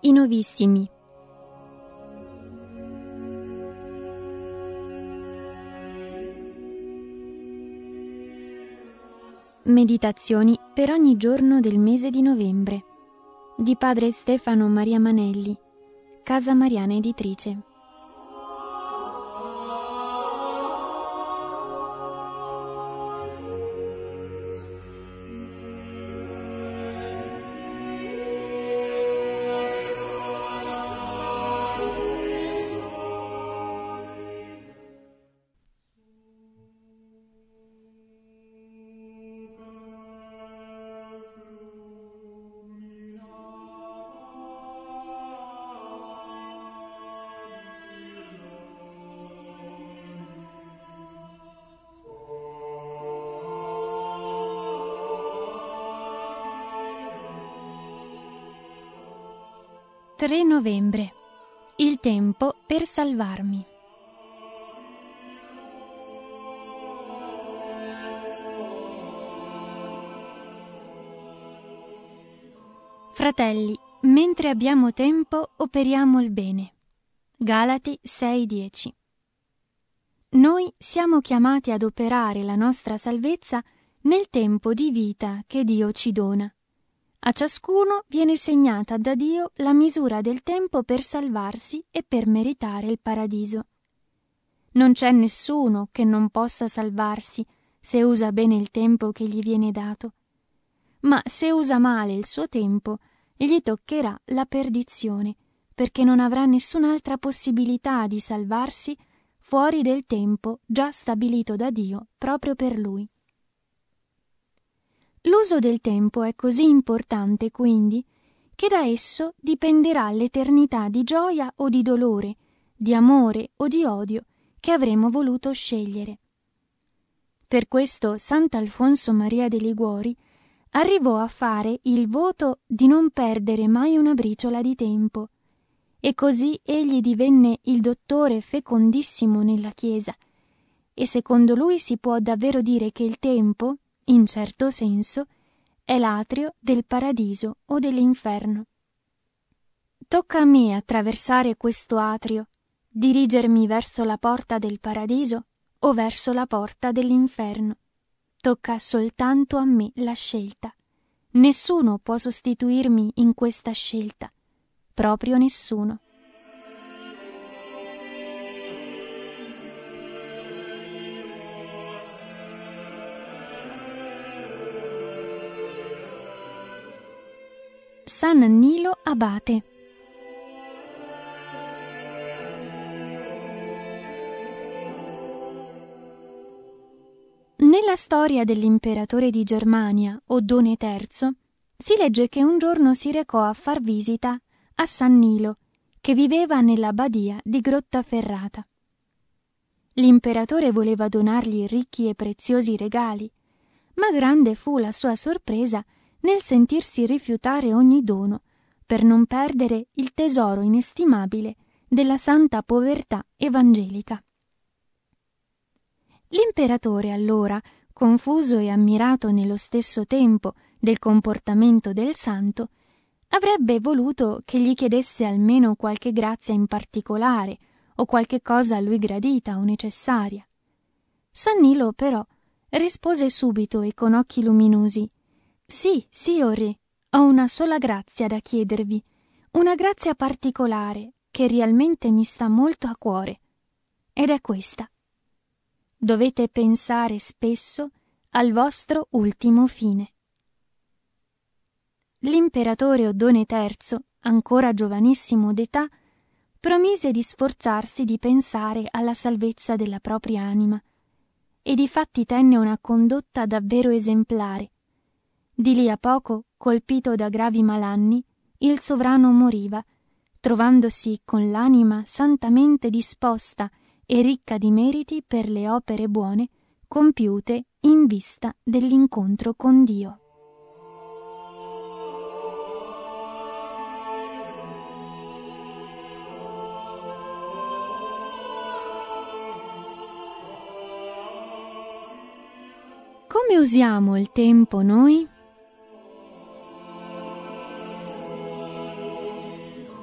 I Novissimi. Meditazioni per ogni giorno del mese di novembre di padre Stefano Maria Manelli, Casa Mariana Editrice. «3 novembre. Il tempo per salvarmi». Fratelli, mentre abbiamo tempo, operiamo il bene. Galati 6,10. Noi siamo chiamati ad operare la nostra salvezza nel tempo di vita che Dio ci dona. A ciascuno viene segnata da Dio la misura del tempo per salvarsi e per meritare il paradiso. Non c'è nessuno che non possa salvarsi se usa bene il tempo che gli viene dato. Ma se usa male il suo tempo, gli toccherà la perdizione, perché non avrà nessun'altra possibilità di salvarsi fuori del tempo già stabilito da Dio proprio per lui. L'uso del tempo è così importante, quindi, che da esso dipenderà l'eternità di gioia o di dolore, di amore o di odio che avremo voluto scegliere. Per questo Sant'Alfonso Maria de' Liguori arrivò a fare il voto di non perdere mai una briciola di tempo, e così egli divenne il dottore fecondissimo nella Chiesa, e secondo lui si può davvero dire che il tempo, in certo senso, è l'atrio del paradiso o dell'inferno. Tocca a me attraversare questo atrio, dirigermi verso la porta del paradiso o verso la porta dell'inferno. Tocca soltanto a me la scelta. Nessuno può sostituirmi in questa scelta, proprio nessuno. San Annilo Abate. Nella storia dell'imperatore di Germania, Oddone III, si legge che un giorno si recò a far visita a San Nilo, che viveva nella badia di Grottaferrata. L'imperatore voleva donargli ricchi e preziosi regali, ma grande fu la sua sorpresa nel sentirsi rifiutare ogni dono per non perdere il tesoro inestimabile della santa povertà evangelica. L'imperatore allora, confuso e ammirato nello stesso tempo del comportamento del santo, avrebbe voluto che gli chiedesse almeno qualche grazia in particolare o qualche cosa a lui gradita o necessaria. San Nilo però rispose subito e con occhi luminosi: Sì, o re, ho una sola grazia da chiedervi, una grazia particolare che realmente mi sta molto a cuore, ed è questa. Dovete pensare spesso al vostro ultimo fine. L'imperatore Oddone III, ancora giovanissimo d'età, promise di sforzarsi di pensare alla salvezza della propria anima, e difatti tenne una condotta davvero esemplare. Di lì a poco, colpito da gravi malanni, il sovrano moriva, trovandosi con l'anima santamente disposta e ricca di meriti per le opere buone compiute in vista dell'incontro con Dio. Come usiamo il tempo noi?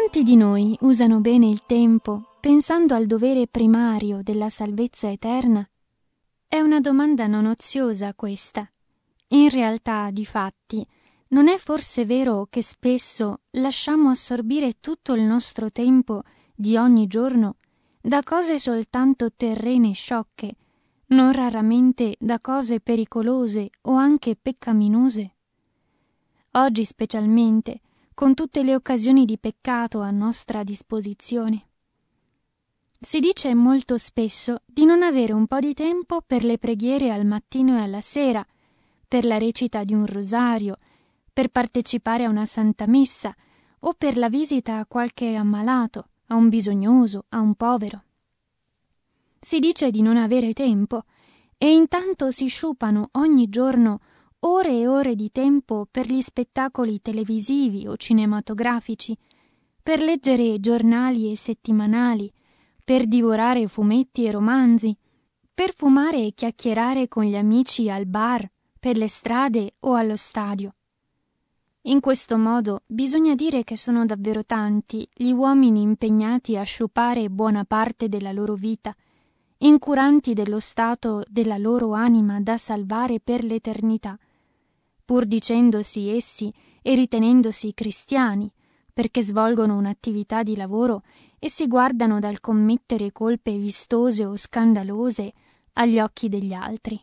Quanti di noi usano bene il tempo pensando al dovere primario della salvezza eterna? È una domanda non oziosa questa. In realtà, difatti, non è forse vero che spesso lasciamo assorbire tutto il nostro tempo di ogni giorno da cose soltanto terrene e sciocche, non raramente da cose pericolose o anche peccaminose? Oggi specialmente, con tutte le occasioni di peccato a nostra disposizione. Si dice molto spesso di non avere un po' di tempo per le preghiere al mattino e alla sera, per la recita di un rosario, per partecipare a una santa messa o per la visita a qualche ammalato, a un bisognoso, a un povero. Si dice di non avere tempo e intanto si sciupano ogni giorno ore e ore di tempo per gli spettacoli televisivi o cinematografici, per leggere giornali e settimanali, per divorare fumetti e romanzi, per fumare e chiacchierare con gli amici al bar, per le strade o allo stadio. In questo modo bisogna dire che sono davvero tanti gli uomini impegnati a sciupare buona parte della loro vita, incuranti dello stato della loro anima da salvare per l'eternità, pur dicendosi essi e ritenendosi cristiani, perché svolgono un'attività di lavoro e si guardano dal commettere colpe vistose o scandalose agli occhi degli altri.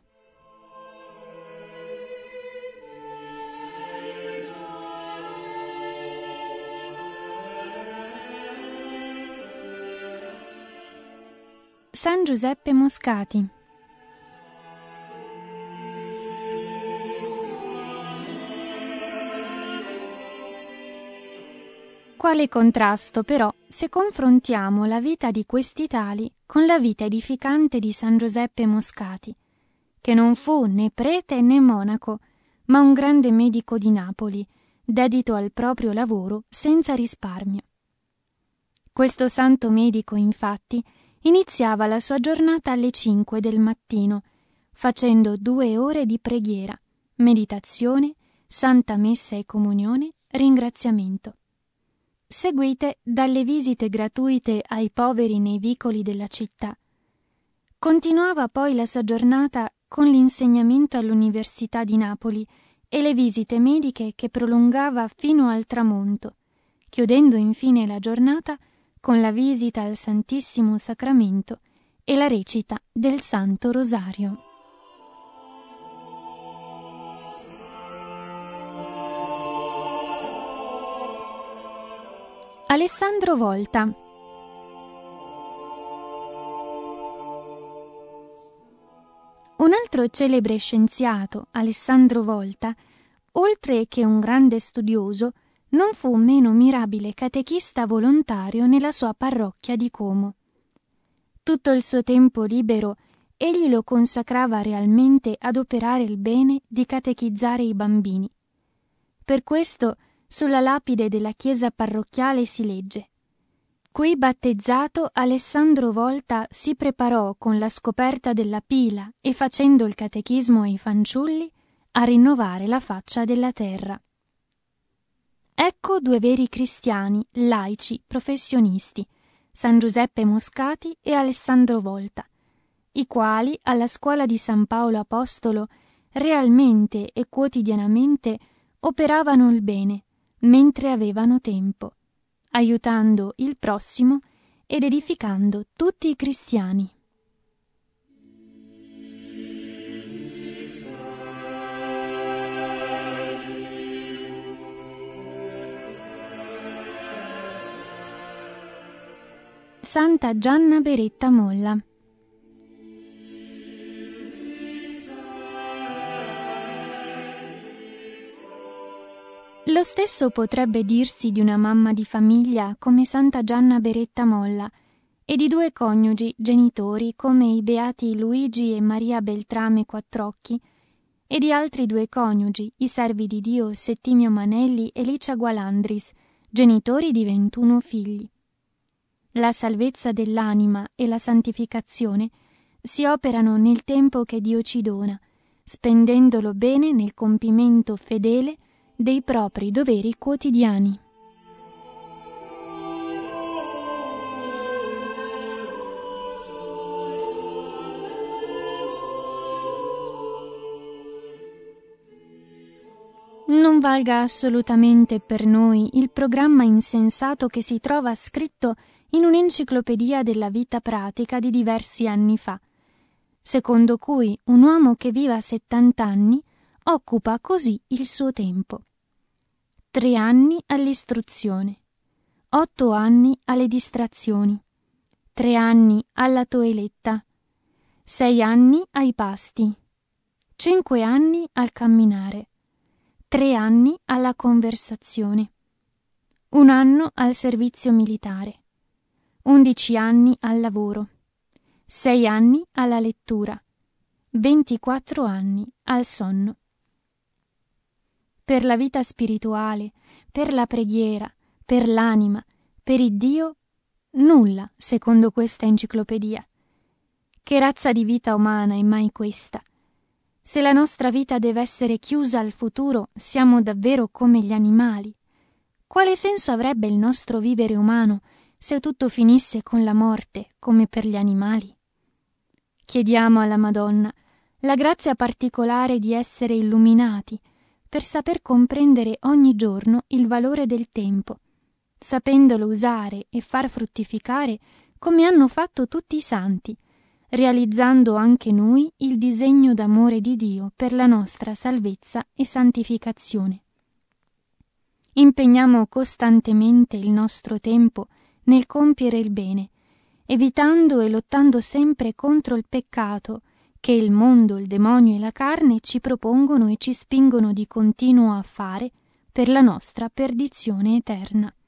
San Giuseppe Moscati. Quale contrasto, però, se confrontiamo la vita di questi tali con la vita edificante di San Giuseppe Moscati, che non fu né prete né monaco, ma un grande medico di Napoli, dedito al proprio lavoro senza risparmio. Questo santo medico, infatti, iniziava la sua giornata alle 5 del mattino, facendo 2 ore di preghiera, meditazione, santa messa e comunione, ringraziamento, seguite dalle visite gratuite ai poveri nei vicoli della città. Continuava poi la sua giornata con l'insegnamento all'Università di Napoli e le visite mediche che prolungava fino al tramonto, chiudendo infine la giornata con la visita al Santissimo Sacramento e la recita del Santo Rosario. Alessandro Volta. Un altro celebre scienziato, Alessandro Volta, oltre che un grande studioso, non fu meno mirabile catechista volontario nella sua parrocchia di Como. Tutto il suo tempo libero egli lo consacrava realmente ad operare il bene di catechizzare i bambini. Per questo sulla lapide della chiesa parrocchiale si legge: qui battezzato Alessandro Volta si preparò con la scoperta della pila e facendo il catechismo ai fanciulli a rinnovare la faccia della terra. Ecco 2 veri cristiani, laici, professionisti, San Giuseppe Moscati e Alessandro Volta, i quali alla scuola di San Paolo Apostolo realmente e quotidianamente operavano il bene mentre avevano tempo, aiutando il prossimo ed edificando tutti i cristiani. Santa Gianna Beretta Molla. Lo stesso potrebbe dirsi di una mamma di famiglia come Santa Gianna Beretta Molla e di 2 coniugi genitori come i beati Luigi e Maria Beltrame Quattrocchi e di altri 2 coniugi, i servi di Dio Settimio Manelli e Licia Gualandris, genitori di 21 figli. La salvezza dell'anima e la santificazione si operano nel tempo che Dio ci dona, spendendolo bene nel compimento fedele dei propri doveri quotidiani. non valga assolutamente per noi il programma insensato che si trova scritto in un'enciclopedia della vita pratica di diversi anni fa, secondo cui un uomo che viva 70 anni occupa così il suo tempo: 3 anni all'istruzione, 8 anni alle distrazioni, 3 anni alla toeletta, 6 anni ai pasti, 5 anni al camminare, 3 anni alla conversazione, 1 anno al servizio militare, 11 anni al lavoro, 6 anni alla lettura, 24 anni al sonno. Per la vita spirituale, per la preghiera, per l'anima, per il Dio, nulla, secondo questa enciclopedia. Che razza di vita umana è mai questa? Se la nostra vita deve essere chiusa al futuro, siamo davvero come gli animali. Quale senso avrebbe il nostro vivere umano se tutto finisse con la morte, come per gli animali? Chiediamo alla Madonna la grazia particolare di essere illuminati, per saper comprendere ogni giorno il valore del tempo, sapendolo usare e far fruttificare come hanno fatto tutti i santi, realizzando anche noi il disegno d'amore di Dio per la nostra salvezza e santificazione. Impegniamo costantemente il nostro tempo nel compiere il bene, evitando e lottando sempre contro il peccato che il mondo, il demonio e la carne ci propongono e ci spingono di continuo a fare per la nostra perdizione eterna.